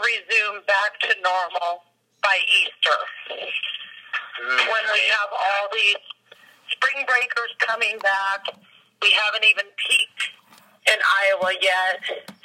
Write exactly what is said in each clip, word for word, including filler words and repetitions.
resume back to normal by Easter. Mm-hmm. When we have all these spring breakers coming back, we haven't even peaked in Iowa yet.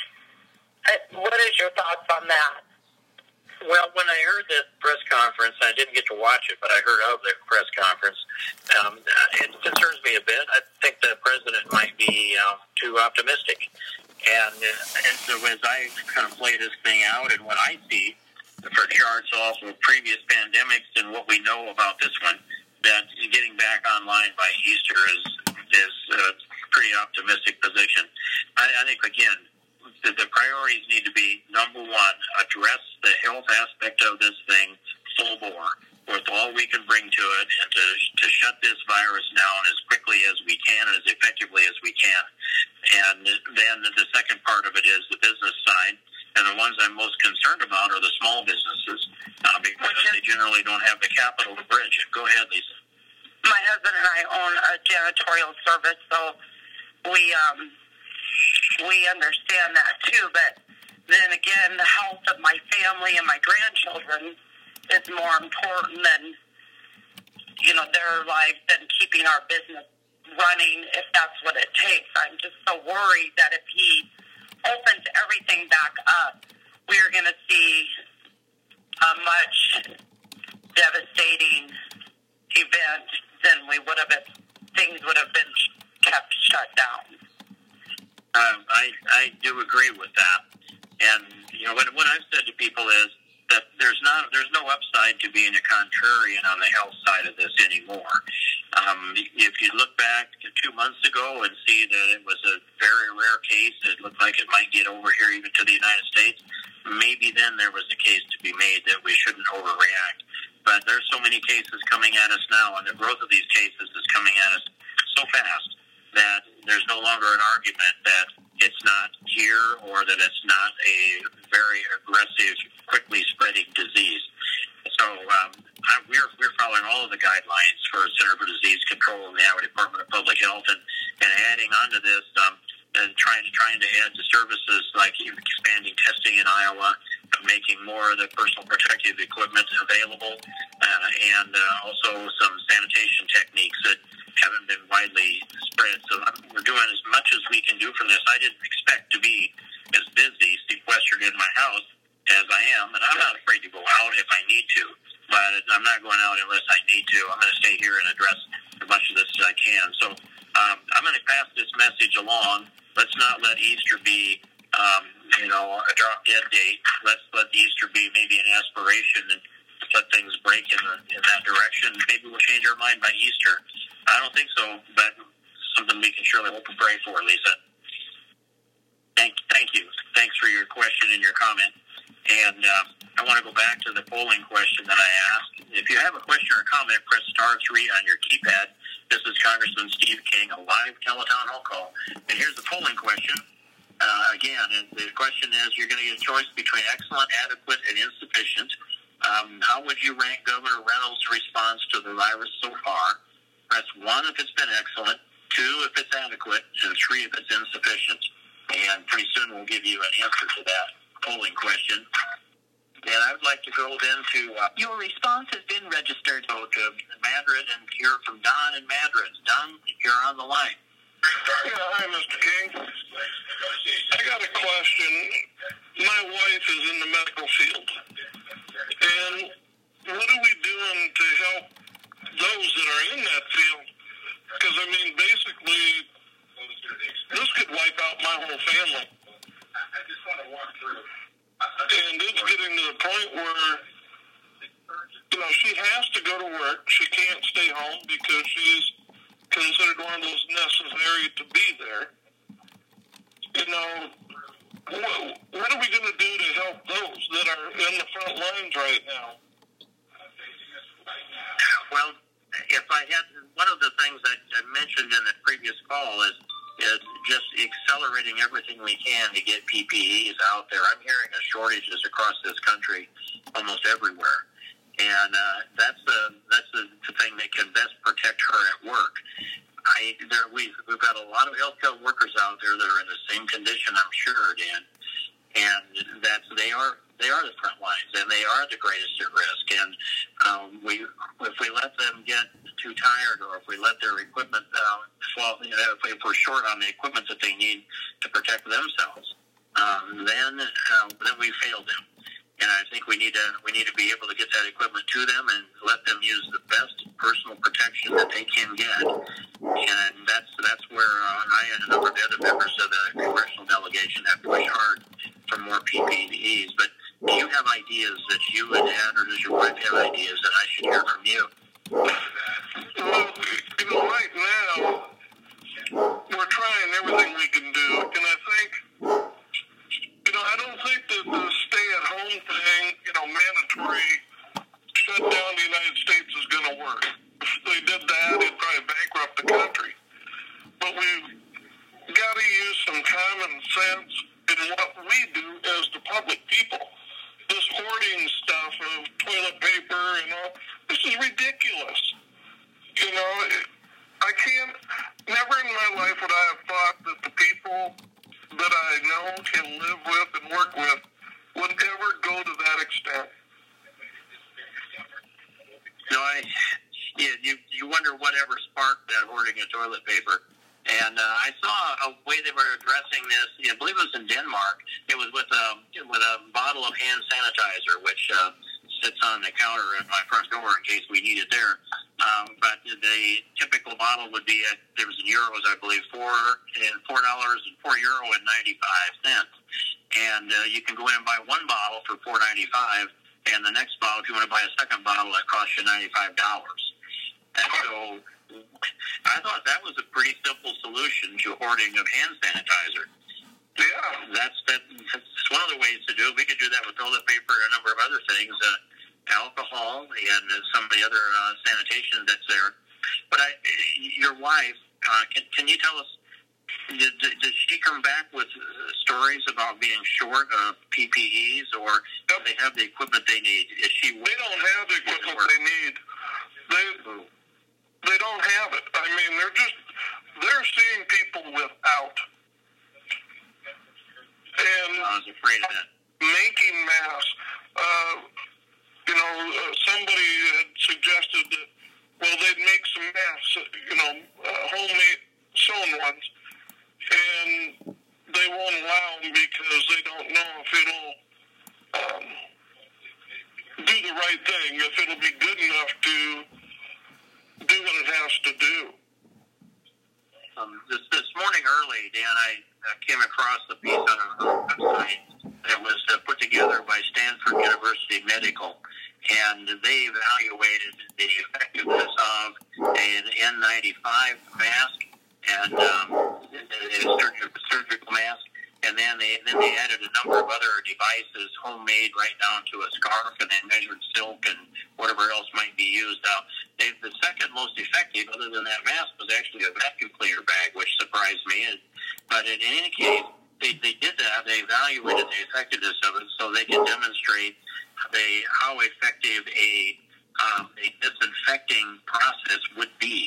What is your thoughts on that? Well, when I heard the press conference, I didn't get to watch it, but I heard of the press conference. Um, it concerns me a bit. I think the president might be uh, too optimistic. And, uh, and so as I kind of play this thing out and what I see for charts also of previous pandemics and what we know about this one, that getting back online by Easter is is a pretty optimistic position. I, I think, again, the, the priorities need to be, number one, address the health aspect of this thing full bore with all we can bring to it, and to, to shut this virus down as quickly as we can and as effectively as we can. And then the second part of it is the business side, and the ones I'm most concerned about are the small businesses, uh, because they generally don't have the capital to bridge it. Go ahead, Lisa. My husband and I own a janitorial service, so we um, we understand that too. But then again, the health of my family and my grandchildren is more important than, you know, their lives than keeping our business running, if that's what it takes. I'm just so worried that if he opens everything back up, we are going to see a much devastating event than we would have if things would have been kept shut down. Um, I I do agree with that, and you know what what I've said to people is that there's not there's no upside to being a contrarian on the health side of this anymore. Um, if you look back two months ago and see that it was a very rare case, it looked like it might get over here even to the United States, maybe then there was a case to be made that we shouldn't overreact. But there's so many cases coming at us now, and the growth of these cases is coming at us so fast that there's no longer an argument that it's not here or that it's not a very aggressive, quickly spreading disease. So um, I, we're we're following all of the guidelines for Center for Disease Control in the Iowa Department of Public Health, and, and adding on to this, um, and trying to trying to add to services like expanding testing in Iowa, making more of the personal protective equipment available, uh, and uh, also some sanitation techniques that haven't been widely spread. So we're doing as much as we can do from this. I didn't expect to be as busy sequestered in my house as I am, and I'm not afraid to go out if I need to, but I'm not going out unless I need to. I'm going to stay here and address as much of this as I can. So um, I'm going to pass this message along. Let's not let Easter be Um, you know, a drop dead date. Let's let Easter be maybe an aspiration and let things break in, the, in that direction. Maybe we'll change our mind by Easter. I don't think so, but something we can surely hope and pray for, Lisa. Thank, thank you. Thanks for your question and your comment. And uh, I want to go back to the polling question that I asked. If you have a question or comment, press star three on your keypad. This is Congressman Steve King, a live teletown hall call. And here's the polling question. Uh, again, and the question is, you're going to get a choice between excellent, adequate, and insufficient. Um, how would you rank Governor Reynolds' response to the virus so far? Press one if it's been excellent, two if it's adequate, and three if it's insufficient. And pretty soon we'll give you an answer to that polling question. And I would like to go then to... Uh, Your response has been registered. Go to Madrid and hear from Don in Madrid. Don, you're on the line. Yeah, hi, Mister King. I got a question. My wife is in the medical field. And what are we doing to help those that are in that field? Because, I mean, basically, this could wipe out my whole family. And it's getting to the point where, you know, she has to go to work. She can't stay home because she's considered one of those necessary to be there. You know, what, what are we going to do to help those that are in the front lines right now? Well, if I had, one of the things I, I mentioned in the previous call is, is just accelerating everything we can to get P P Es out there. I'm hearing of shortages across this country almost everywhere. And uh, that's the that's the, the thing that can best protect her at work. I there we've we've got a lot of healthcare workers out there that are in the same condition, I'm sure, Dan, and that's they are they are the front lines, and they are the greatest at risk. And um, we, if we let them get too tired, or if we let their equipment uh, fall, you know, if, we, if we're short on the equipment that they need to protect themselves, um, then uh, then we failed them. And I think we need to we need to be able to get that equipment to them and let them use the best personal protection that they can get. And that's that's where uh, I and a number of the other members of the congressional delegation have pushed hard for more P P Es. But do you have ideas that you would add, or does your wife have ideas that I should hear from you? Well, you know, right now we're trying everything we can do, and I think. You know, I don't think that the stay-at-home thing, you know, mandatory shut down the United States is going to work. If they did that, it'd probably bankrupt the country. But we've got to use some common sense in what we do as the public people. This hoarding stuff of toilet paper and all, this is ridiculous. You know, I can't, never in my life would I have thought that the people that I know, can live with, and work with, would ever go to that extent. No, I, you, you, you wonder whatever sparked that hoarding of toilet paper. And uh, I saw a way they were addressing this. I believe it was in Denmark. It was with a with a bottle of hand sanitizer, which uh, sits on the counter at my front door in case we need it there. Um, but the typical bottle would be at, there was in euros, I believe, four and four dollars and four euro and ninety five cents. And uh, you can go in and buy one bottle for four ninety five, and the next bottle, if you want to buy a second bottle, that costs you ninety five dollars. And so I thought that was a pretty simple solution to hoarding of hand sanitizer. Yeah, that's that, that's one of the ways to do it. We could do that with toilet paper and a number of other things. Uh, alcohol and some of the other uh, sanitation that's there. But I, your wife, uh, can, can you tell us, did, did she come back with stories about being short of P P Es, or do they have the equipment they need? Is she? They don't have the equipment they need. They, they don't have it. I mean, they're just, they're seeing people without. And I was afraid of that. Making masks. Uh, You know, uh, somebody had suggested that, well, they'd make some masks, you know, uh, homemade sewn ones, and they won't allow them because they don't know if it'll um, do the right thing, if it'll be good enough to do what it has to do. Um, this, this morning early, Dan, I uh, came across a piece on a website that was uh, put together by Stanford University Medical. And they evaluated the effectiveness of an N ninety-five mask and um, a surgical, surgical mask, and then they then they added a number of other devices, homemade, right down to a scarf, and they measured silk and whatever else might be used. Now, they, the second most effective, other than that mask, was actually a vacuum cleaner bag, which surprised me. But in any case, they, they did that. They evaluated the effectiveness of it so they could demonstrate They, how effective a, um, a disinfecting process would be.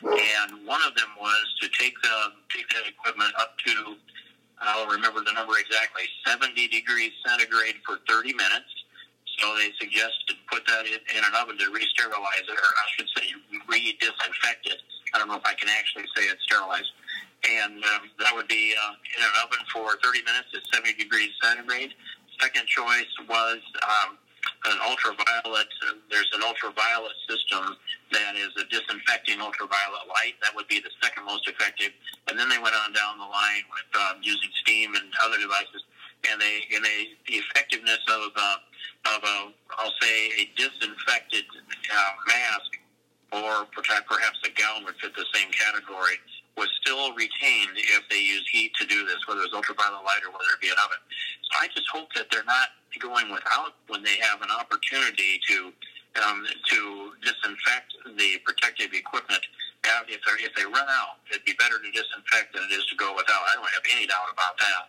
And one of them was to take the take that equipment up to, I'll remember the number exactly, seventy degrees centigrade for thirty minutes. So they suggested put that in, in an oven to re-sterilize it, or I should say re-disinfect it. I don't know if I can actually say it's sterilized. And um, that would be uh, in an oven for thirty minutes at seventy degrees centigrade. Second choice was um, an ultraviolet. Uh, there's an ultraviolet system that is a disinfecting ultraviolet light. That would be the second most effective. And then they went on down the line with um, using steam and other devices. And they, and they, the effectiveness of uh, of a, I'll say, a disinfected uh, mask, or perhaps a gown would fit the same category, was still retained if they use heat to do this, whether it's ultraviolet light or whether it be an oven. So I just hope that they're not going without when they have an opportunity to um, to disinfect the protective equipment. If they if they run out, it'd be better to disinfect than it is to go without. I don't have any doubt about that.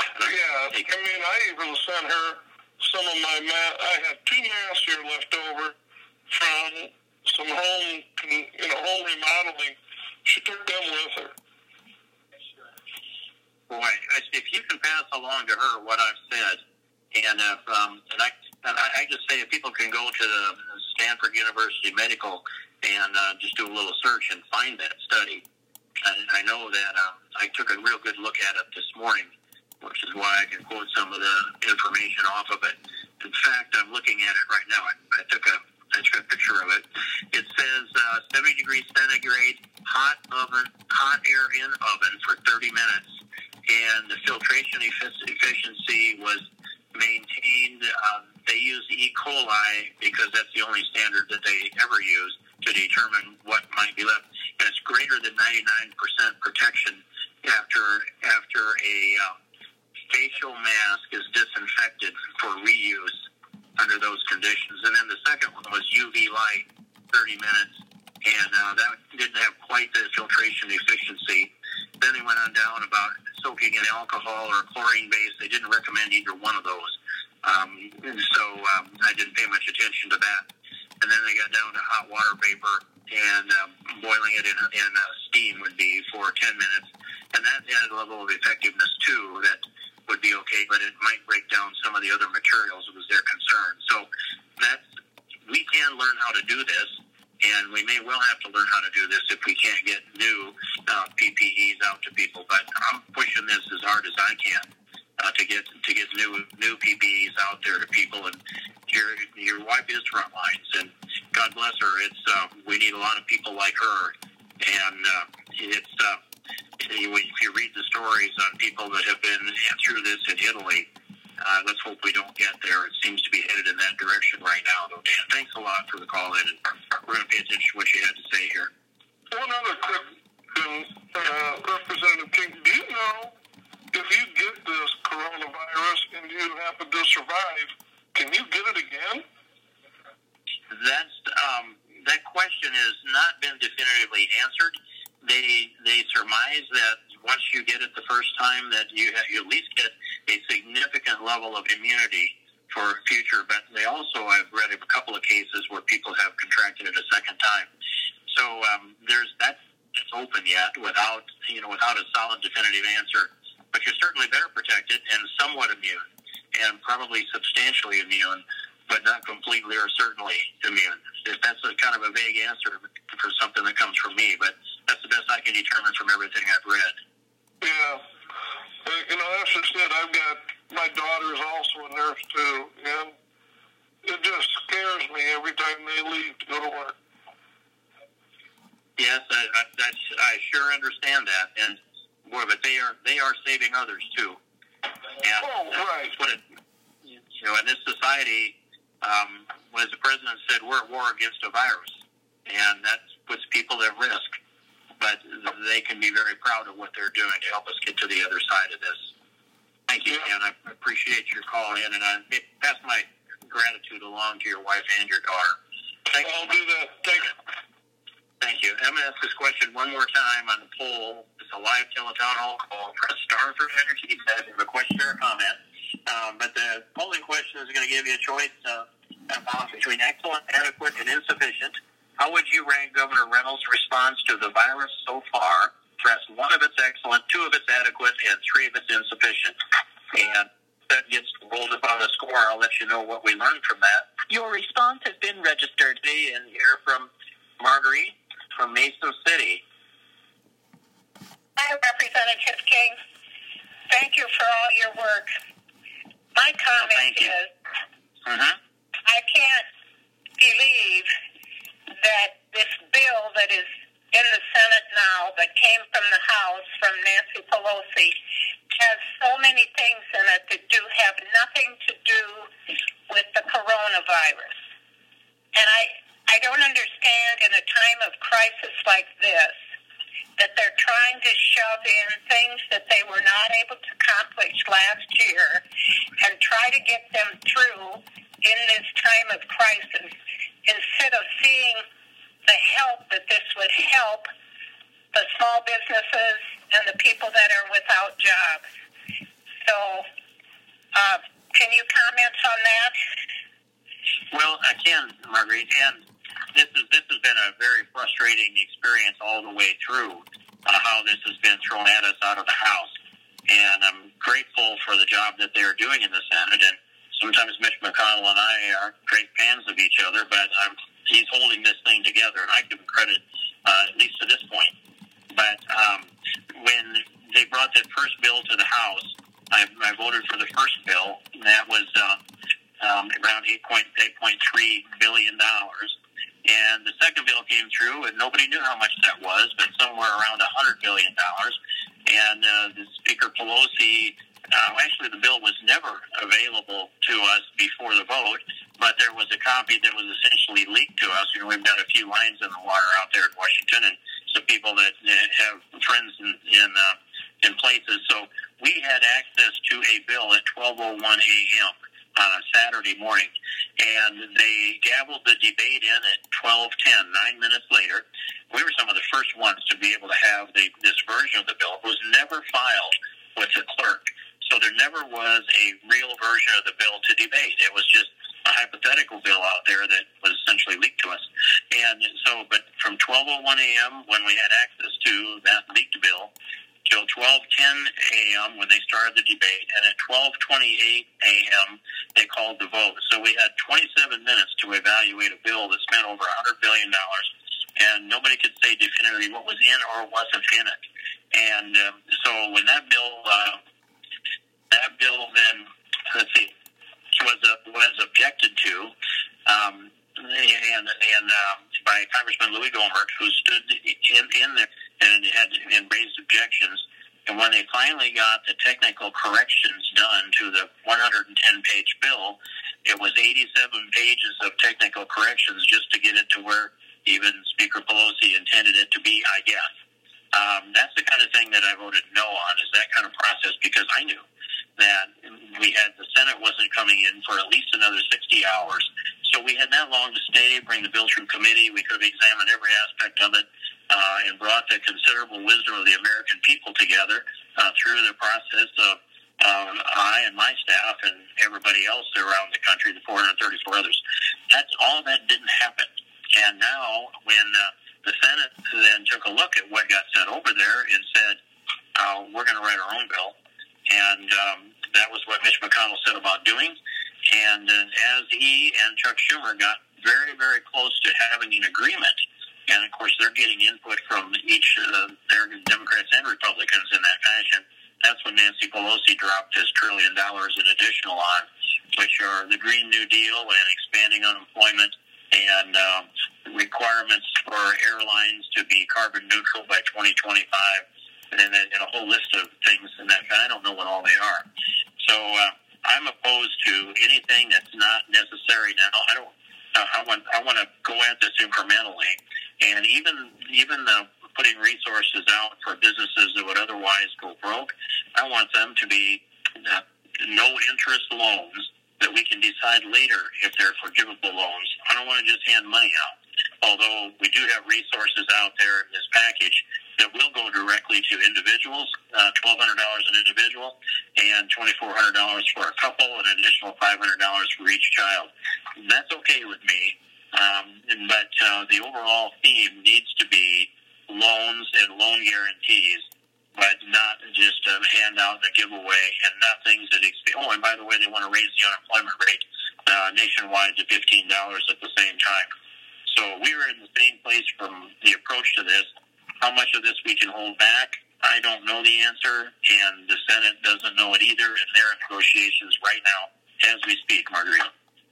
Yeah, I mean, I even sent her some of my masks. I have two masks here left over from some home, you know, home remodeling. She took them with her. Boy, if you can pass along to her what I've said, And if, um, and I, and I, I just say if people can go to the Stanford University Medical and uh, just do a little search and find that study. And I know that uh, I took a real good look at it this morning, which is why I can quote some of the information off of it. In fact, I'm looking at it right now. I, I took a I took a picture of it. It says uh, seventy degrees centigrade, hot oven, hot air in oven for thirty minutes, and the filtration efficiency was maintained. Um, they use E. coli because that's the only standard that they ever use to determine what might be left. And it's greater than ninety-nine percent protection after after a uh, facial mask is disinfected for reuse under those conditions. And then the second one was U V light, thirty minutes, and uh, that didn't have quite the filtration efficiency. Then they went on down about soaking in alcohol or chlorine base. They didn't recommend either one of those. Um, so um, I didn't pay much attention to that. And then they got down to hot water vapor, and um, boiling it in, in uh, steam would be for ten minutes. And that had a level of effectiveness, too, that would be okay, but it might break down some of the other materials was their concern. So that's, we can learn how to do this, and we may well have to learn how to do this if we can't get new uh, P P Es out to people. But I'm pushing this as hard as I can uh, to get to get new new P P Es out there to people. And your your wife is front lines, and God bless her. It's uh, we need a lot of people like her, and uh, it's. Uh, If you read the stories on people that have been through this in Italy, uh, let's hope we don't get there. It seems to be headed in that direction right now, though. Dan, thanks a lot for the call in, and we're going to pay attention to what you had to say here. One other quick thing, uh, Representative King, do you know if you get this coronavirus and you happen to survive, can you get it again? That's um, that question has not been definitively answered. They they surmise that once you get it the first time, that you have, you at least get a significant level of immunity for future. But they also, I've read of a couple of cases where people have contracted it a second time. So um, there's that it's open yet without you know without a solid definitive answer. But you're certainly better protected and somewhat immune, and probably substantially immune, but not completely or certainly immune. If that's a kind of a vague answer for something that comes from me, but that's the best I can determine from everything I've read. Yeah. You know, as I said, I've got, my daughter is also a nurse too, and it just scares me every time they leave to go to work. Yes, I, I, that's, I sure understand that, and boy, but they are they are saving others too. And oh, right. That's what it, you know, in this society, um, as the president said, we're at war against a virus, and that puts people at risk. But they can be very proud of what they're doing to help us get to the other side of this. Thank you, Dan. I appreciate your call in, and I pass my gratitude along to your wife and your daughter. Thank I'll you. do that. Thank you. Thank you. I'm going to ask this question one more time on the poll. It's a live teletown hall call. Press star for your keypad if you have a question or a comment. Um, but the polling question is going to give you a choice uh, between excellent, adequate, and insufficient. How would you rank Governor Reynolds' response to the virus so far? Press one if it's excellent, two if it's adequate, and three if it's insufficient. And that gets rolled up on a score. I'll let you know what we learned from that. Your response has been registered. And hear from Marguerite from Mesa City. Hi, Representative King. Thank you for all your work. My comment oh, thank you. is, mm-hmm. I can't believe that this bill that is in the Senate now that came from the House from Nancy Pelosi has so many things in it that do have nothing to do with the coronavirus. And I, I don't understand in a time of crisis like this that they're trying to shove in things that they were not able to accomplish last year and try to get them through in this time of crisis instead of seeing the help that this would help the small businesses and the people that are without jobs. So, uh, can you comment on that? Well, I can, Marguerite, and this is this has been a very frustrating experience all the way through, uh, how this has been thrown at us out of the House. And I'm grateful for the job that they're doing in the Senate, and sometimes Mitch McConnell and I are great fans of each other, but um, he's holding this thing together, and I give him credit, uh, at least to this point. But um, when they brought that first bill to the House, I, I voted for the first bill, and that was uh, um, around eight point three billion dollars. And the second bill came through, and nobody knew how much that was, but somewhere around one hundred billion dollars. And uh, the Speaker Pelosi, uh, actually the bill was never available to us before the vote, but there was a copy that was essentially leaked to us. You know, we've got a few lines in the water out there in Washington, and some people that uh, have friends in in, uh, in places. So we had access to a bill at twelve oh one a.m. on a Saturday morning, and they gavelled the debate in at twelve ten, nine minutes later. We were some of the first ones to be able to have the, this version of the bill. It was never filed with the clerk, so there never was a real version of the bill to debate. It was just a hypothetical bill out there that was essentially leaked to us. And so, but from twelve oh one a.m. when we had access to that leaked bill, till twelve ten a.m. when they started the debate, and at twelve twenty-eight a.m. they called the vote. So we had twenty-seven minutes to evaluate a bill that spent over one hundred billion dollars, and nobody could say definitively what was in or wasn't in it. And um, so when that bill, uh, that bill then, let's see, was uh, was objected to, um, and and uh, by Congressman Louis Gohmert, who stood in in there and had and raised objections. And when they finally got the technical corrections done to the one hundred ten page bill, it was eighty-seven pages of technical corrections just to get it to where even Speaker Pelosi intended it to be, I guess. Um, that's the kind of thing that I voted no on, is that kind of process, because I knew that we had the Senate wasn't coming in for at least another sixty hours. So we had that long to stay, bring the bill through committee. We could have examined every aspect of it uh, and brought the considerable wisdom of the American people together uh, through the process of um, I and my staff and everybody else around the country, the four hundred thirty-four others. That's all that didn't happen. And now when uh, the Senate then took a look at what got sent over there and said, uh, we're going to write our own bill. And um, that was what Mitch McConnell said about doing. And uh, as he and Chuck Schumer got very, very close to having an agreement, and of course they're getting input from each uh, their Democrats and Republicans in that fashion, that's when Nancy Pelosi dropped this trillion dollars in additional on, which are the Green New Deal and expanding unemployment and uh, requirements for airlines to be carbon neutral by twenty twenty-five. And, and a whole list of things in that. I don't know what all they are. So uh, I'm opposed to anything that's not necessary now. I don't. Uh, I want. I want to go at this incrementally, and even even the putting resources out for businesses that would otherwise go broke. I want them to be uh, no interest loans that we can decide later if they're forgivable loans. I don't want to just hand money out. Although we do have resources out there in this package that will go directly to individuals, uh, twelve hundred dollars an individual, and twenty-four hundred dollars for a couple, an additional five hundred dollars for each child. That's okay with me, um, but uh, the overall theme needs to be loans and loan guarantees, but not just a handout and a giveaway, and not things that exp- oh, and by the way, they want to raise the unemployment rate uh, nationwide to fifteen dollars at the same time. So we were in the same place from the approach to this. How much of this we can hold back, I don't know the answer, and the Senate doesn't know it either, and they're in negotiations right now as we speak, Margarita.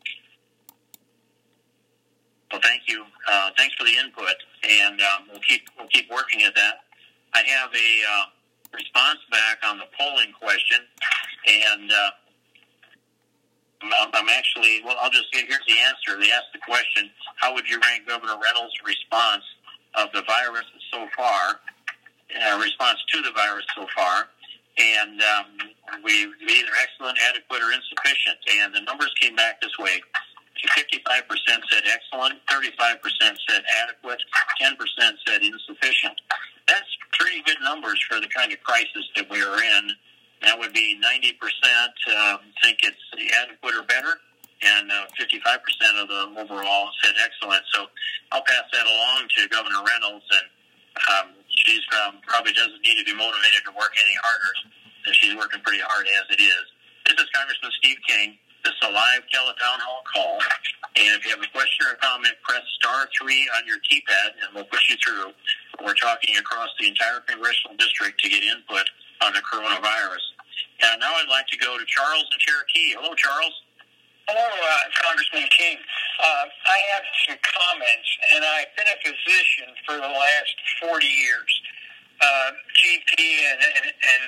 Well, thank you. Uh, thanks for the input, and um, we'll keep we'll keep working at that. I have a uh, response back on the polling question, and uh, I'm actually, well, I'll just, here's the answer. They asked the question, how would you rank Governor Reynolds' response of the virus so far, uh, response to the virus so far, and um, we either excellent, adequate, or insufficient, and the numbers came back this way. fifty-five percent said excellent, thirty-five percent said adequate, ten percent said insufficient. That's pretty good numbers for the kind of crisis that we are in. That would be ninety percent uh, think it's adequate or better, and uh, fifty-five percent of the overall said excellent. So I'll pass that along to Governor Reynolds, and um, she's um, probably doesn't need to be motivated to work any harder. She's working pretty hard as it is. This is Congressman Steve King. This is a live teletown hall call. And if you have a question or a comment, press star three on your keypad, and we'll push you through. We're talking across the entire congressional district to get input on the coronavirus. And now I'd like to go to Charles in Cherokee. Hello, Charles. Hello, uh, Congressman King. Uh, I have some comments, and I've been a physician for the last forty years, uh, G P and, and, and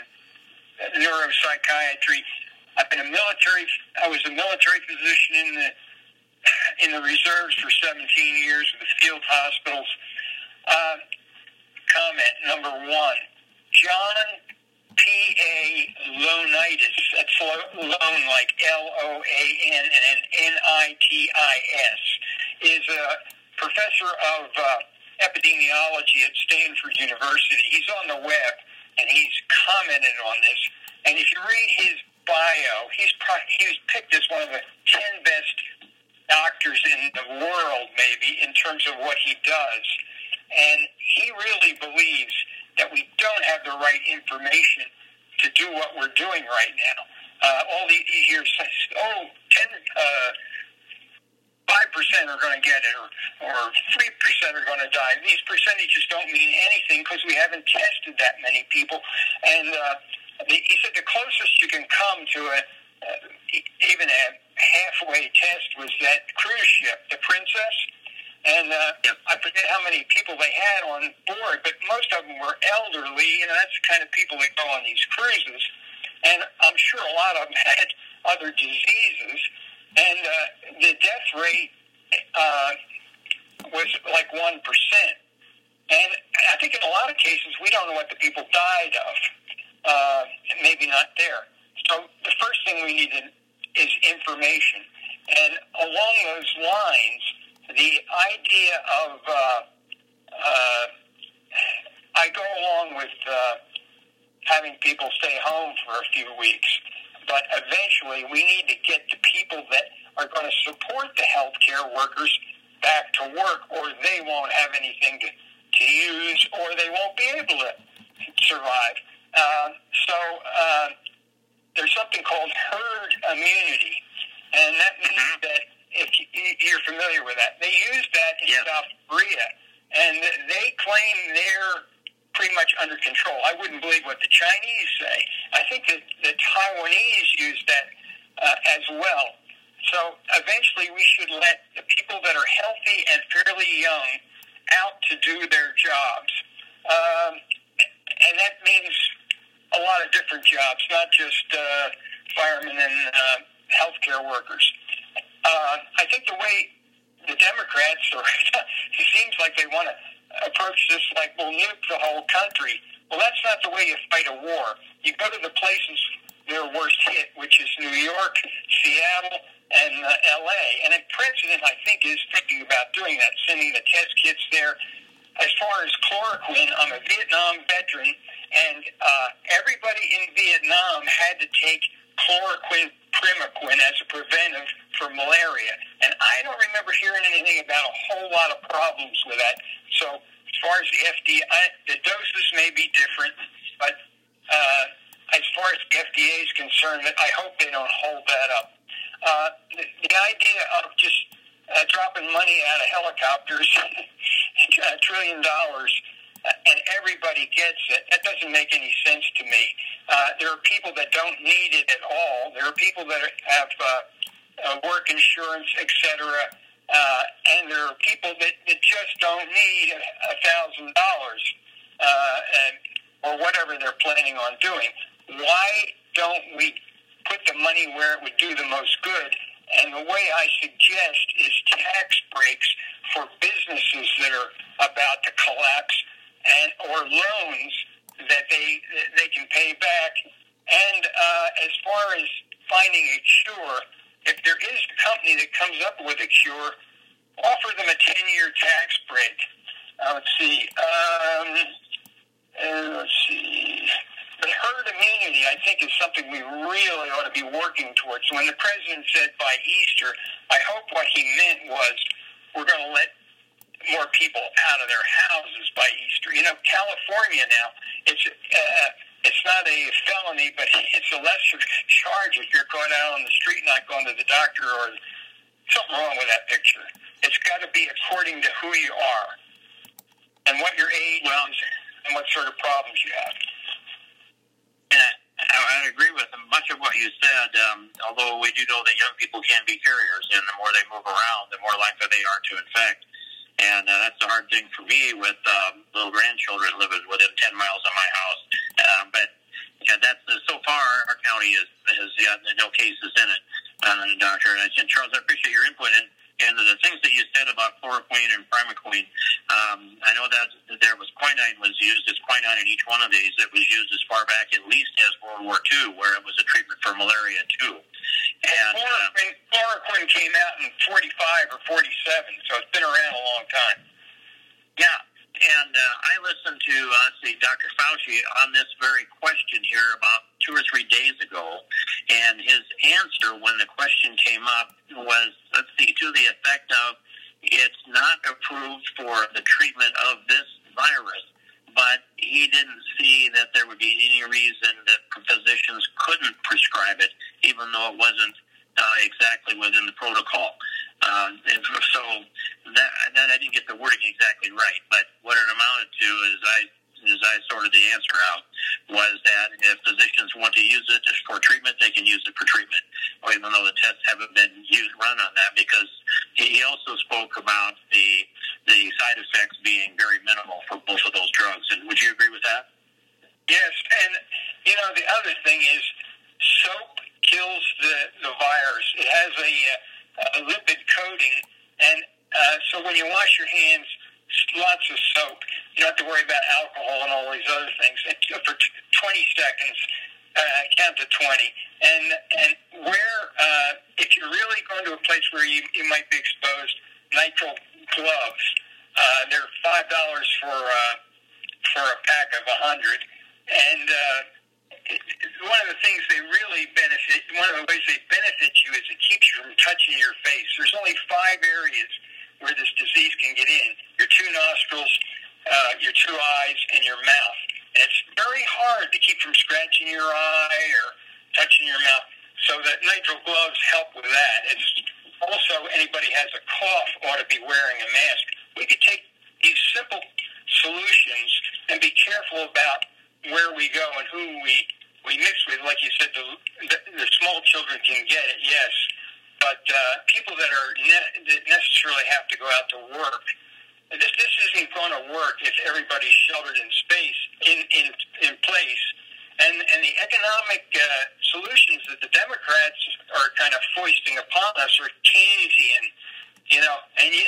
neuropsychiatry. I've been a military. I was a military physician in the in the reserves for seventeen years with the field hospitals. Uh, comment number one: John P. A. Lonitis. That's Lone like L O A N and then N I T I S. Is a professor of uh, epidemiology at Stanford University. He's on the web, and he's commented on this. And if you read his bio, he's pro- he was picked as one of the ten best doctors in the world, maybe, in terms of what he does. And he really believes that we don't have the right information to do what we're doing right now. Uh, all the he hears, oh, ten, uh, five percent are going to get it, or, or three percent are going to die. These percentages don't mean anything because we haven't tested that many people. And uh, the, he said the closest you can come to a uh, even a halfway test was that cruise ship, the Princess. And uh, yep. I forget how many people they had on board, but most of them were elderly. You know, that's the kind of people that go on these cruises. And I'm sure a lot of them had other diseases. And uh, the death rate uh, was like one percent. And I think in a lot of cases, we don't know what the people died of. Uh, maybe not there. So the first thing we need is information. And along those lines, the idea of, uh, uh, I go along with uh, having people stay home for a few weeks, but eventually we need to get the people that are going to support the healthcare workers back to work, or they won't have anything to, to use, or they won't be able to survive. Uh, so uh, there's something called herd immunity, and that means that if you're familiar with that, they use that in yeah. South Korea, and they claim they're pretty much under control. I wouldn't believe what the Chinese say. I think that the Taiwanese use that uh, as well. So eventually we should let the people that are healthy and fairly young out to do their jobs. Um, and that means a lot of different jobs, not just uh, firemen and uh, healthcare workers. Uh, I think the way the Democrats, or it seems like they want to approach this like we'll nuke the whole country. Well, that's not the way you fight a war. You go to the places that are worst hit, which is New York, Seattle, and uh, L A. And the president, I think, is thinking about doing that, sending the test kits there. As far as chloroquine, I'm a Vietnam veteran, and uh, everybody in Vietnam had to take chloroquine primaquine as a preventive for malaria. And I don't remember hearing anything about a whole lot of problems with that. So as far as the F D A, the doses may be different, but uh, as far as the F D A is concerned, I hope they don't hold that up. Uh, the, the idea of just uh, dropping money out of helicopters, a trillion dollars, and everybody gets it, that doesn't make any sense to me. Uh, there are people that don't need it at all. There are people that have uh, uh, work insurance, et cetera, uh, and there are people that, that just don't need a thousand dollars or whatever they're planning on doing. Why don't we put the money where it would do the most good? And the way I suggest is tax breaks for businesses that are about to collapse, and or loans that they they can pay back. And uh, as far as finding a cure, if there is a company that comes up with a cure, offer them a ten-year tax break. Uh, let's see. Um, uh, let's see. The herd immunity, I think, is something we really ought to be working towards. When the president said by Easter, I hope what he meant was we're going to let more people out of their houses by Easter. You know, California now, it's uh, it's not a felony, but it's a lesser charge if you're going out on the street not going to the doctor or something wrong with that picture. It's got to be according to who you are and what your age well, is and what sort of problems you have. And I, I agree with much of what you said, um, although we do know that young people can be carriers, and the more they move around, the more likely they are to infect. And uh, that's a hard thing for me with um, little grandchildren living within ten miles of my house. Uh, but yeah, that's uh, so far our county is, has got no cases in it, uh, Doctor. And, and Charles, I appreciate your input. And, and the things that you said about chloroquine and primaquine, um, I know that there was quinine was used as quinine in each one of these. It was used as far back at least as World War Two, where it was a treatment for malaria too. And chloroquine, uh, chloroquine came out in forty-five or forty-seven, so it's been around a long time. Yeah, and uh, I listened to, uh, let's see, Doctor Fauci on this very question here about two or three days ago, and his answer when the question came up was, let's see, to the effect of, it's not approved for the treatment of this virus, but he didn't see that there would be any reason that physicians couldn't prescribe it, even though it wasn't uh, exactly within the protocol. Uh, and so that, that I didn't get the wording exactly right, but what it amounted to is I, as I sorted the answer out, was that if physicians want to use it for treatment, they can use it for treatment, even though the tests haven't been used, run on that, because he also spoke about the the side effects being very minimal for both of those drugs. And would you agree with that? Yes, and you know the other thing is soap kills the the virus. It has a, a lipid coating, and uh, so when you wash your hands, lots of soap. You don't have to worry about alcohol and all these other things. And for twenty seconds, uh, count to twenty. And and where uh, if you're really going to a place where you, you might be exposed, nitrile gloves. Uh, they're five dollars for uh, for a pack of a hundred. And uh, it, one of the things they really benefit, one of the ways they benefit you is it keeps you from touching your face. There's only five areas where this disease can get in: your two nostrils, uh, your two eyes, and your mouth. And it's very hard to keep from scratching your eye or touching your mouth. So that nitrile gloves help with that. It's also, anybody has a cough ought to be wearing a mask. We could take these simple solutions and be careful about where we go and who we, we mix with. Like you said, the, the, the small children can get it, yes. But uh, people that are ne- that necessarily have to go out to work, this this isn't going to work if everybody's sheltered in space, in in, in place. And and the economic uh, solutions that the Democrats are kind of foisting upon us are Keynesian, you know. And you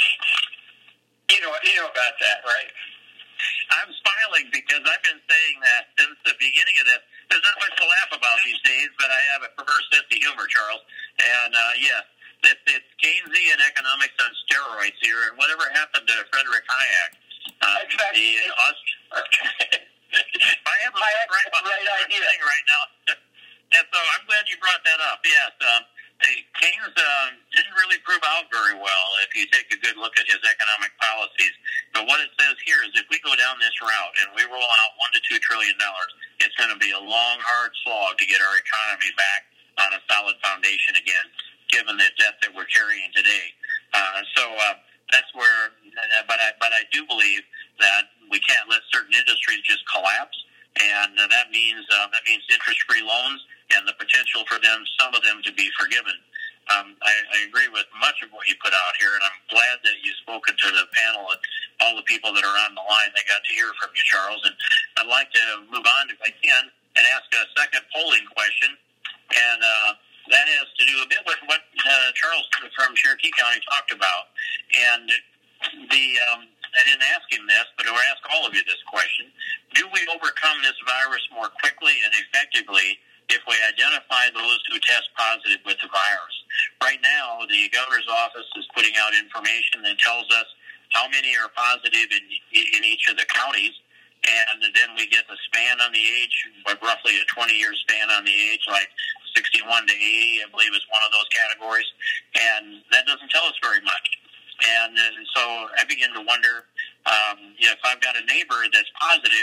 you know you know about that, right? I'm smiling because I've been saying that since the beginning of this. There's not much to laugh about these days, but I have a perverse sense of humor, Charles. And uh, yes, it's, it's Keynesian economics on steroids here. And whatever happened to Frederick Hayek? Uh, exactly. The Aust- I have a Hayek, right, right idea right now. And so I'm glad you brought that up. Yes, um, Keynes uh, didn't really prove out very well if you take a good look at his economic policies. But what it says here is if we go down this route and we roll out one to two trillion dollars, it's going to be a long, hard slog to get our economy back on a solid foundation again, given the debt that we're carrying today. Uh, so uh, that's where, but I, but I do believe that we can't let certain industries just collapse, and uh, that means uh, that means interest-free loans and the potential for them, some of them, to be forgiven. Um, I, I agree with much of what you put out here, and I'm glad that you've spoken to the panel and all the people that are on the line. They got to hear from you, Charles. And I'd like to move on, if I can, and ask a second polling question, and uh, that has to do a bit with what uh, Charles from Cherokee County talked about. And the um, I didn't ask him this, but I'll ask all of you this question. Do we overcome this virus more quickly and effectively if we identify those who test positive with the virus? Right now, the governor's office is putting out information that tells us how many are positive in, in each of the counties, and then we get the span on the age, roughly a twenty-year span on the age, like sixty-one to eighty, I believe is one of those categories, and that doesn't tell us very much. And, and so I begin to wonder, um, if I've got a neighbor that's positive,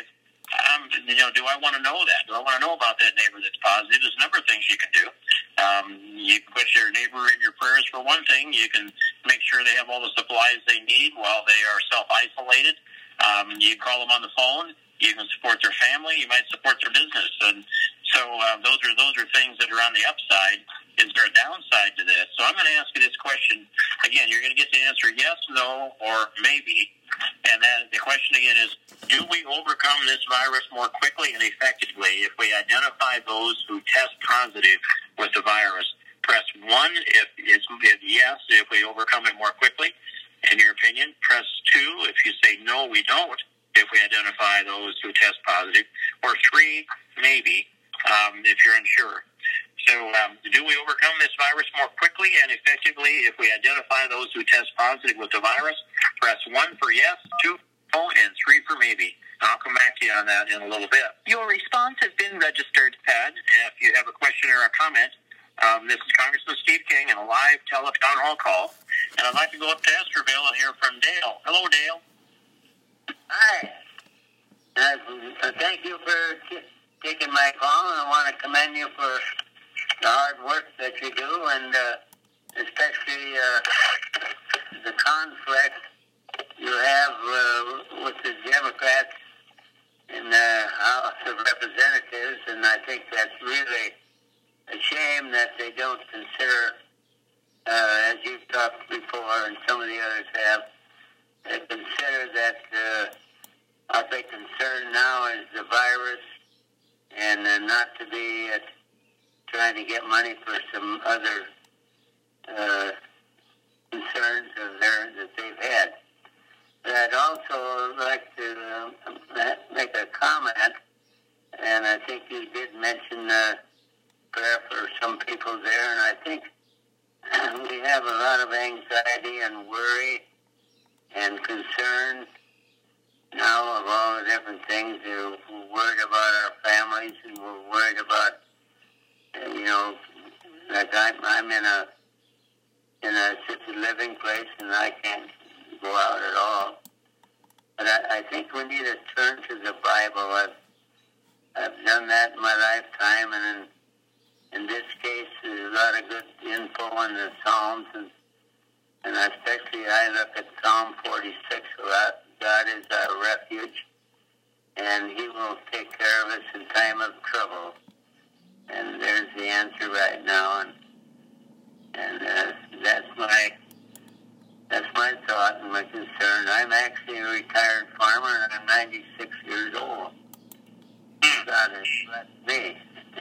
Um, you know, do I want to know that? Do I want to know about that neighbor that's positive? There's a number of things you can do. Um, you can put your neighbor in your prayers for one thing. You can make sure they have all the supplies they need while they are self-isolated. Um, you call them on the phone. You can support their family. You might support their business. And so uh, those are those are things that are on the upside. Is there a downside to this? So I'm going to ask you this question. Again, you're going to get the answer yes, no, or maybe. And then the question again is, do we overcome this virus more quickly and effectively if we identify those who test positive with the virus? Press one if it's if yes, if we overcome it more quickly, in your opinion. Press two if you say no, we don't, if we identify those who test positive. Or three, maybe, um, if you're unsure. So um, do we overcome this virus more quickly and effectively if we identify those who test positive with the virus? Press one for yes, two for no, and three for maybe. I'll come back to you on that in a little bit. Your response has been registered, Ted. If you have a question or a comment, um, this is Congressman Steve King in a live teletown hall call. And I'd like to go up to Estherville and hear from Dale. Hello, Dale. Hi. Uh, thank you for t- taking my call, and I want to commend you for the hard work that you do, and uh, especially uh, the conflict you have uh, with the Democrats in the House of Representatives, and I think that's really a shame that they don't consider, uh, as you've talked before, and some of the others have, they consider that uh, our big concern now is the virus, and uh, not to be uh, trying to get money for some other uh, concerns of theirs that they've had. But I'd also like to uh, make a comment, and I think you did mention uh, prayer for some people there, and I think we have a lot of anxiety and worry and concern now of all the different things. We're worried about our families, and we're worried about, you know, like I'm, I'm in a in a assisted living place, and I can't go out at all. But I, I think we need to turn to the Bible. I've, I've done that in my lifetime, and in, in this case, there's a lot of good info in the Psalms, and, and especially I look at Psalm forty-six a lot. God is our refuge, and He will take care of us in time of trouble. And there's the answer right now, and and uh, that's my that's my thought and my concern. I'm actually a retired farmer, and I'm ninety-six years old. God has blessed me.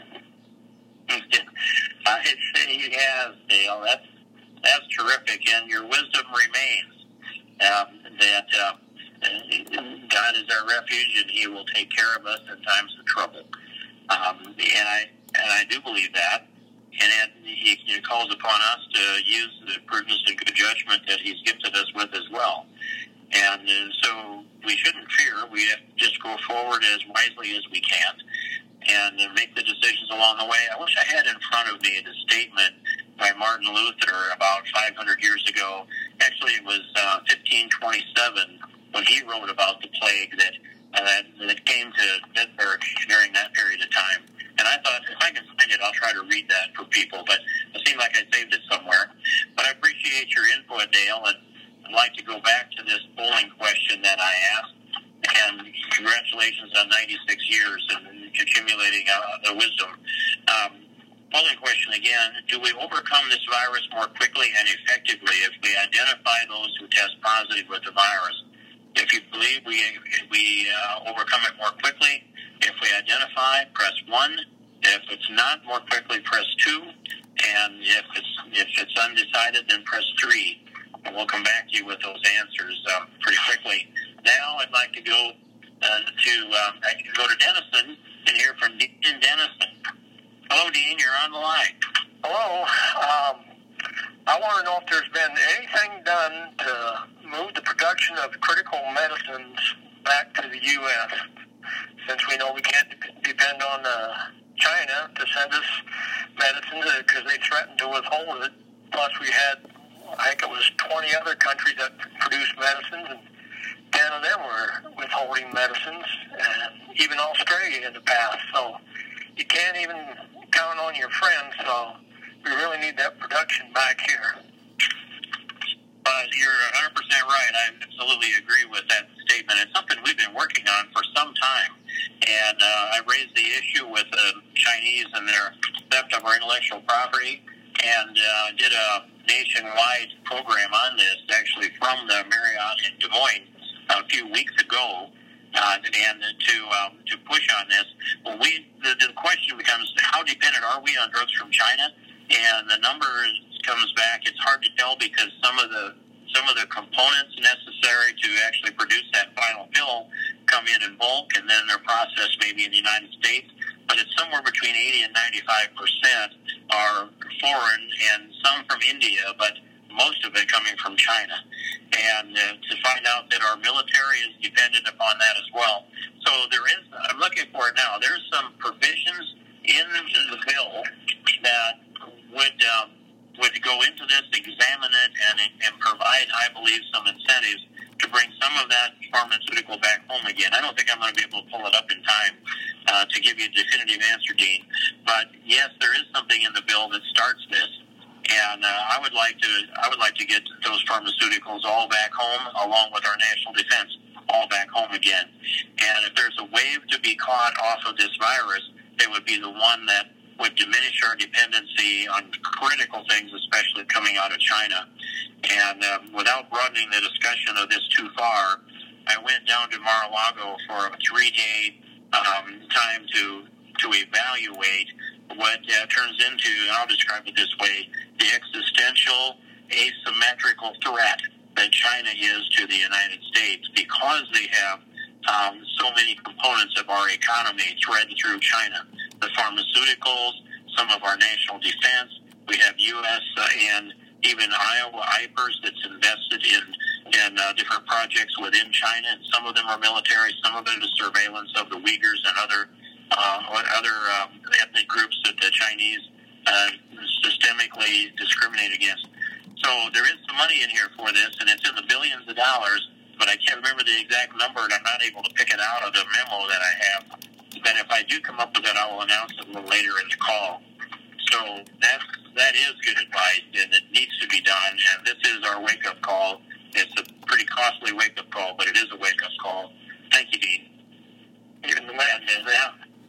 I say He has, Dale. That's that's terrific, and your wisdom remains. Um, that uh, God is our refuge, and He will take care of us in times of trouble. Um, and I and I do believe that. And it, he, he calls upon us to use the prudence and good judgment that He's gifted us with as well. And uh, so we shouldn't fear. We have to just go forward as wisely as we can and uh, make the decisions along the way. I wish I had in front of me the statement by Martin Luther about five hundred years ago. Actually, it was uh, fifteen twenty-seven when he wrote about the plague that, uh, that, that came to Wittenberg during that period of time. And I thought, if I can find it, I'll try to read that for people. But it seemed like I saved it somewhere. But I appreciate your input, Dale, and I'd like to go back to this polling question that I asked. And congratulations on ninety-six years and accumulating uh, the wisdom. Um, polling question again, do we overcome this virus more quickly and effectively if we identify those who test positive with the virus? If you believe we we uh, overcome it more quickly, if we identify, press one. If it's not, more quickly, press two. And if it's if it's undecided, then press three. And we'll come back to you with those answers um, pretty quickly. Now I'd like to go uh, to um, I can go to Denison and hear from Dean in Denison. Hello, Dean. You're on the line. Hello. Um, I want to know if there's been anything done to move the production of critical medicines back to the U S since we know we can't depend on uh, China to send us medicines because they threatened to withhold it. Plus, we had, I think it was twenty other countries that produce medicines, and ten of them were withholding medicines, and even Australia in the past. So you can't even count on your friends. So we really need that production back here. Uh, you're one hundred percent right. I absolutely agree with that statement. It's something we've been working on for some time. And uh, I raised the issue with the Chinese and their theft of our intellectual property, and uh, did a nationwide program on this, actually from the Marriott in Des Moines a few weeks ago, uh, and to um, to push on this. Well, we the, the question becomes, how dependent are we on drugs from China? And the numbers comes back. It's hard to tell because some of the some of the components necessary to actually produce that final pill come in in bulk, and then they're processed maybe in the United States. But it's somewhere between eighty and ninety-five percent are foreign, and some from India, but most of it coming from China. And uh, to find out that our military is dependent upon that as well. So there is, I'm looking for it now, there's some provisions in the bill that would um, would go into this, examine it, and, and provide, I believe, some incentives to bring some of that pharmaceutical back home again. I don't think I'm going to be able to pull it up in time uh, to give you a definitive answer, Dean. But yes, there is something in the bill that starts this, and uh, I would like to I would like to get those pharmaceuticals all back home, along with our national defense, all back home again. And if there's a wave to be caught off of this virus, it would be the one that would diminish our dependency on critical things, especially coming out of China. And um, without broadening the discussion of this too far, I went down to Mar-a-Lago for a three-day um, time to to evaluate what uh, turns into, and I'll describe it this way, the existential asymmetrical threat that China is to the United States, because they have um, so many components of our economy thread through China. The pharmaceuticals, some of our national defense. We have U S Uh, and even Iowa I P E R S that's invested in in uh, different projects within China, and some of them are military, some of it is surveillance of the Uyghurs and other uh, other um, ethnic groups that the Chinese uh, systemically discriminate against. So there is some money in here for this, and it's in the billions of dollars, but I can't remember the exact number, and I'm not able to pick it out of the memo that I have. But if I do come up with it, I will announce it a little later in the call. So that that is good advice, and it needs to be done. And this is our wake-up call. It's a pretty costly wake-up call, but it is a wake-up call. Thank you, Dean. Even the medicines, yeah.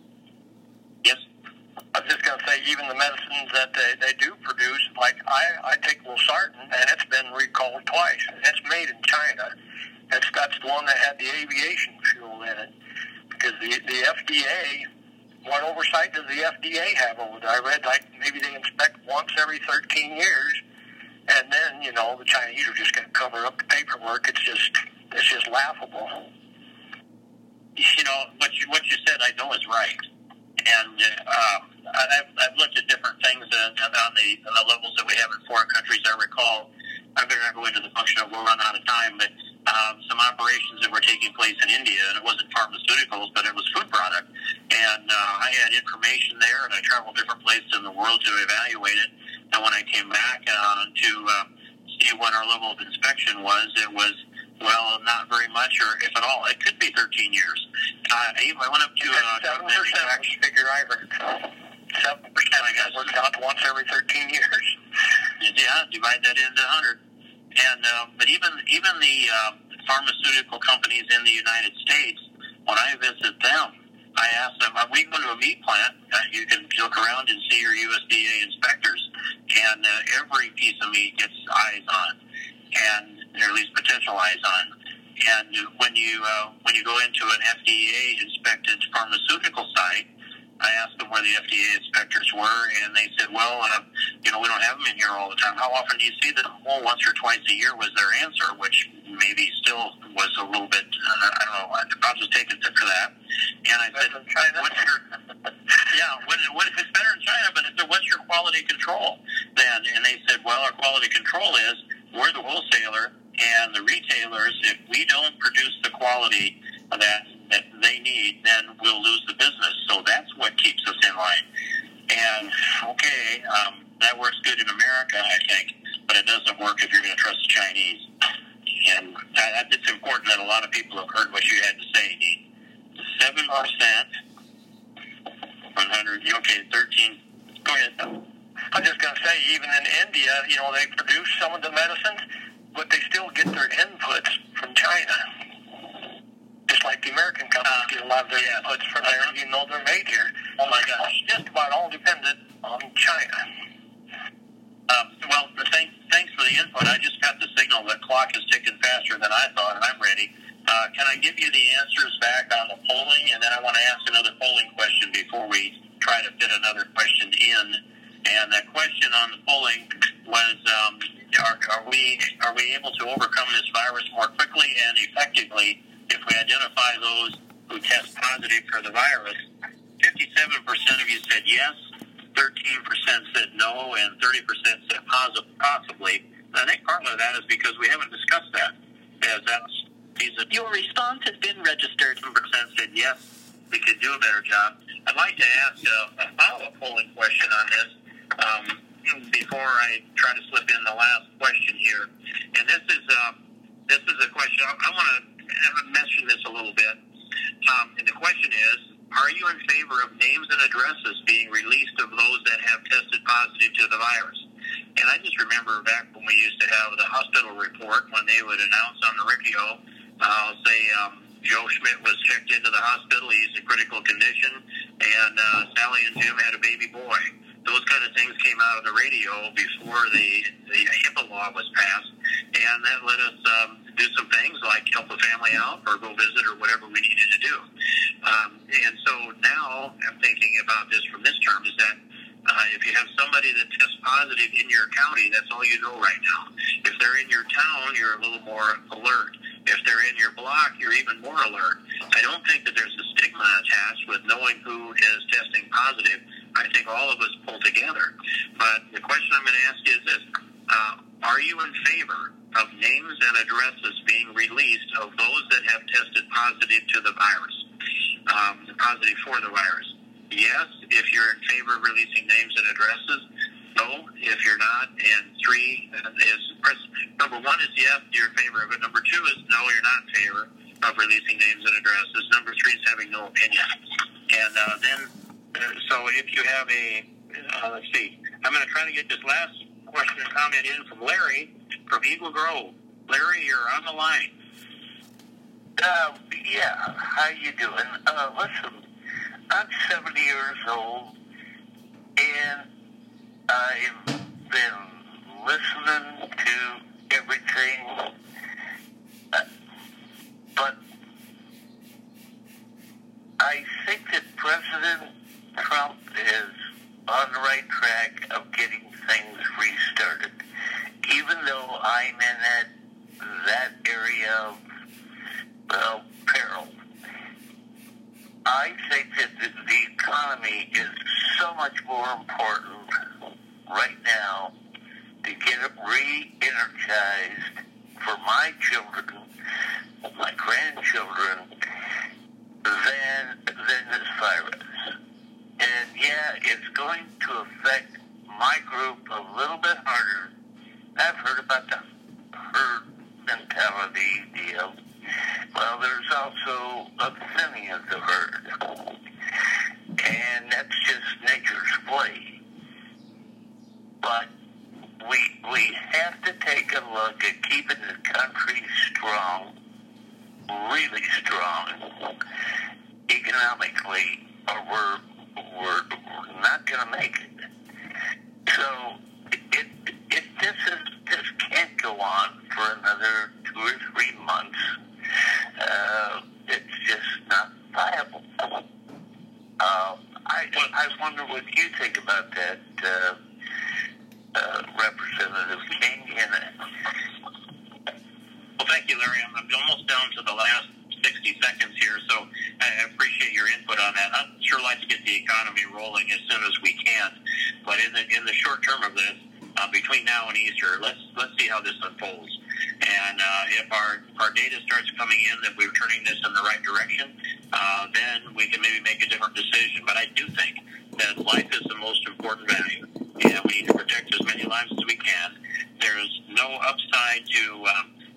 Yes? I was just going to say, even the medicines that they, they do produce, like I, I take Losartan, and it's been recalled twice. It's made in China. That's, that's the one that had the aviation fuel in it. Because the, the F D A, what oversight does the F D A have over there? I read like maybe they inspect once every thirteen years, and then, you know, the Chinese are just going to cover up the paperwork. It's just it's just laughable. You know, what you, what you said, I know is right. And uh, I've, I've looked at different things uh, on, the, on the levels that we have in foreign countries. I recall, I better not go into the function of, we'll run out of time, but Um, some operations that were taking place in India, and it wasn't pharmaceuticals, but it was food product. And uh, I had information there, and I traveled different places in the world to evaluate it. And when I came back uh, to uh, see what our level of inspection was, it was, well, not very much, or if at all. It could be thirteen years. Uh, I went up to uh, seven percent figure I heard. Seven percent, I guess, works out once every thirteen years. Yeah, divide that into a hundred. And uh, but even even the uh, pharmaceutical companies in the United States, when I visit them, I ask them, uh, we go to a meat plant, uh, you can look around and see your U S D A inspectors, and uh, every piece of meat gets eyes on, and or at least potential eyes on. And when you uh, when you go into an F D A inspected pharmaceutical site, I asked them where the F D A inspectors were, and they said, well, uh, you know, we don't have them in here all the time. How often do you see them? Well, once or twice a year was their answer, which maybe still was a little bit, uh, I don't know, I'll just take it for that. And I said, what's your, yeah, what, what, it's better in China, but I said, what's your quality control then? And they said, well, our quality control is we're the wholesaler, and the retailers, if we don't produce the quality that that they need, then we'll lose the business. So that's what keeps us in line. And, okay, um, that works good in America, I think, but it doesn't work if you're going to trust the Chinese. And I uh, it's important that a lot of people have heard what you had to say, Dean. Seven percent, one hundred. Okay, thirteen. Go ahead. I'm just going to say, even in India, you know, they produce some of the medicines, but they still get their inputs from China. Just like the American companies uh, get a lot of their yes. inputs from there, even though they're made here. Oh my gosh. Just about all dependent on China. Um, well, thanks, thanks for the input. I just got the signal that clock is ticking faster than I thought, and I'm ready. Uh, can I give you the answers back on the polling, and then I want to ask another polling question before we try to fit another question in. And that question on the polling was, um, are, are we are we able to overcome this virus more quickly and effectively if we identify those who test positive for the virus? fifty-seven percent of you said yes, thirteen percent said no, and thirty percent said possibly. And I think part of that is because we haven't discussed that. As that's, your response has been registered. ten percent said yes, we could do a better job. I'd like to ask a, a follow-up polling question on this um, before I try to slip in the last question here. And this is uh, this is a question, I, I want to mention this a little bit. Um, and the question is, are you in favor of names and addresses being released of those that have tested positive to the virus? And I just remember back when we used to have the hospital report, when they would announce on the radio, uh, say um, Joe Schmidt was checked into the hospital, he's in critical condition, and uh, Sally and Jim had a baby boy. Those kind of things came out of the radio before the, the HIPAA law was passed, and that let us um, do some things like help a family out or go visit or whatever we needed to do. Um, and so now I'm thinking about this from this term is that uh, if you have somebody that tests positive in your county, that's all you know right now. If they're in your town, you're a little more alert. If they're in your block, you're even more alert. I don't think that there's a stigma attached with knowing who is testing positive. I think all of us pull together. But the question I'm going to ask is this. Uh, are you in favor of names and addresses being released of those that have tested positive to the virus, um, positive for the virus? Yes, if you're in favor of releasing names and addresses. No, if you're not. And three is, press, number one is yes, you're in favor of it. Number two is no, you're not in favor of releasing names and addresses. Number three is having no opinion. And uh, then, uh, so if you have a, uh, let's see, I'm going to try to get this last question and comment in from Larry from Eagle Grove. Larry, you're on the line. Uh, yeah, how you doing? Uh, listen, I'm seventy years old, and I've been listening to everything, uh, but I think that President Trump is on the right track of getting things restarted, even though I'm in that, that area of, well, peril. I think that the, the economy is so much more important right now to get it re-energized for my children, my grandchildren, than, than this virus. And yeah, it's going to affect my group a little bit harder. I've heard about the herd mentality deal. Well, there's also a thinning of the herd. And that's just nature's play. But we we have to take a look at keeping the country strong, really strong, economically, or we're we're, we're not going to make it. So it it this is this can't go on for another two or three months. Uh, it's just not viable. Uh, I I wonder what you think about that, uh, uh, Representative King. And well, thank you, Larry. I'm, I'm almost down to the last sixty seconds here, so I appreciate your input on that. I'd sure like to get the economy rolling as soon as we can, but in the in the short term of this, uh, between now and Easter, let's let's see how this unfolds. And uh, if our our data starts coming in that we're turning this in the right direction, uh, then we can maybe make a different decision. But I do think that life is the most important value, and we need to protect as many lives as we can. There's no upside to uh,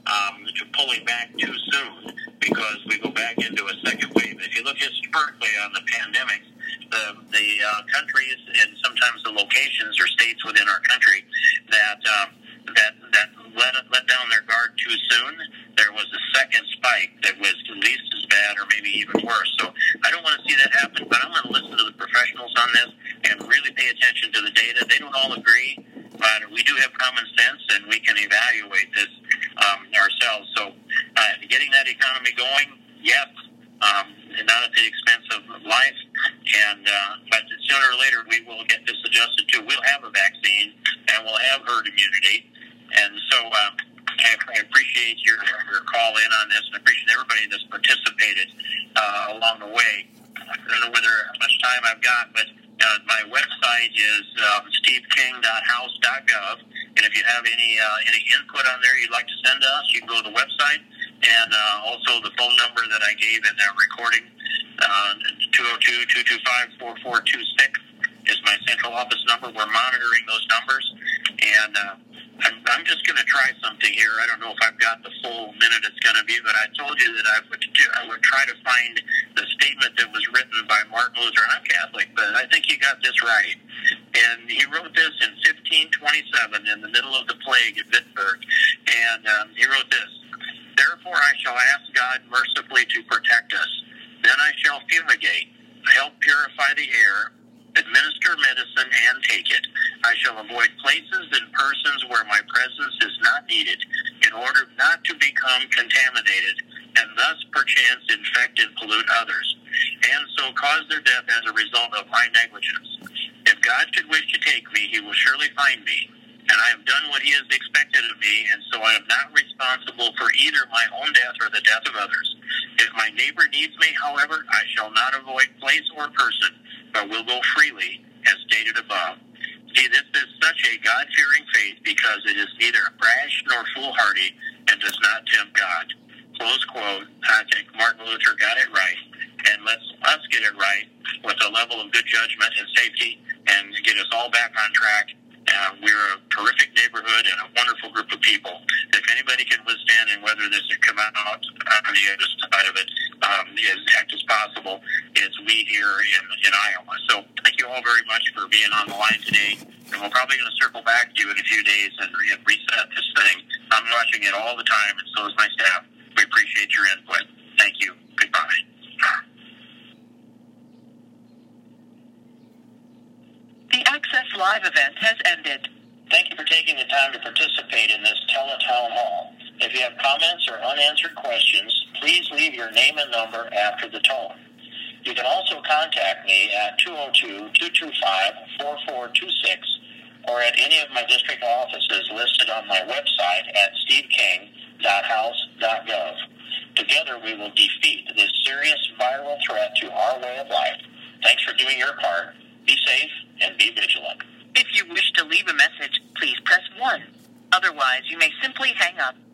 um, to pulling back too soon because we go back into a second wave. If you look historically on the pandemic, the the uh, countries and sometimes the locations or states within our country that um, that that let let down their guard too soon, there was a second spike that was at least as bad or maybe even worse. So I don't want to see that happen, but I'm going to listen to the professionals on this and really pay attention to the data. They don't all agree, but we do have common sense and we can evaluate this um, ourselves. So uh, getting that economy going, yes, um, and not at the expense of life. And uh, but sooner or later we will get this adjusted too. We'll have a vaccine and we'll have herd immunity. And so um, I, I appreciate your, your call in on this, and I appreciate everybody that's participated uh, along the way. I don't know whether how much time I've got, but uh, my website is um, steve king dot house dot gov. And if you have any uh, any input on there you'd like to send to us, you can go to the website. And uh, also the phone number that I gave in that recording, uh, two oh two, two two five, four four two six is my central office number. We're monitoring those numbers. And uh, I'm, I'm just going to try something here. I don't know if I've got the full minute it's going to be, but I told you that I would do, I would try to find the statement that was written by Martin Luther. And I'm Catholic, but I think he got this right. And he wrote this in fifteen twenty-seven in the middle of the plague at Wittenberg. And um, he wrote this: "Therefore I shall ask God mercifully to protect us. Then I shall fumigate, help purify the air, administer medicine, and take it. I shall avoid places and persons where my presence is not needed, in order not to become contaminated, and thus perchance infect and pollute others, and so cause their death as a result of my negligence. If God should wish to take me, he will surely find me. And I have done what he has expected of me, and so I am not responsible for either my own death or the death of others. If my neighbor needs me, however, I shall not avoid place or person, but will go freely, as stated above." See, this is such a God-fearing faith because it is neither brash nor foolhardy and does not tempt God. Close quote. I think Martin Luther got it right, and let's us get it right with a level of good judgment and safety and get us all back on track. Uh, we're a terrific neighborhood and a wonderful group of people. If anybody can withstand and weather this and come out on the other side of it um, as heck as possible, it's we here in, in Iowa. So thank you all very much for being on the line today. And we're probably going to circle back to you in a few days and, and reset this thing. I'm watching it all the time, and so is my staff. We appreciate your input. Thank you. Goodbye. The Access Live event has ended. Thank you for taking the time to participate in this teletown hall. If you have comments or unanswered questions, please leave your name and number after the tone. You can also contact me at two oh two, two two five, four four two six or at any of my district offices listed on my website at steve king dot house dot gov. Together we will defeat this serious viral threat to our way of life. Thanks for doing your part. Be safe and be vigilant. If you wish to leave a message, please press one. Otherwise, you may simply hang up.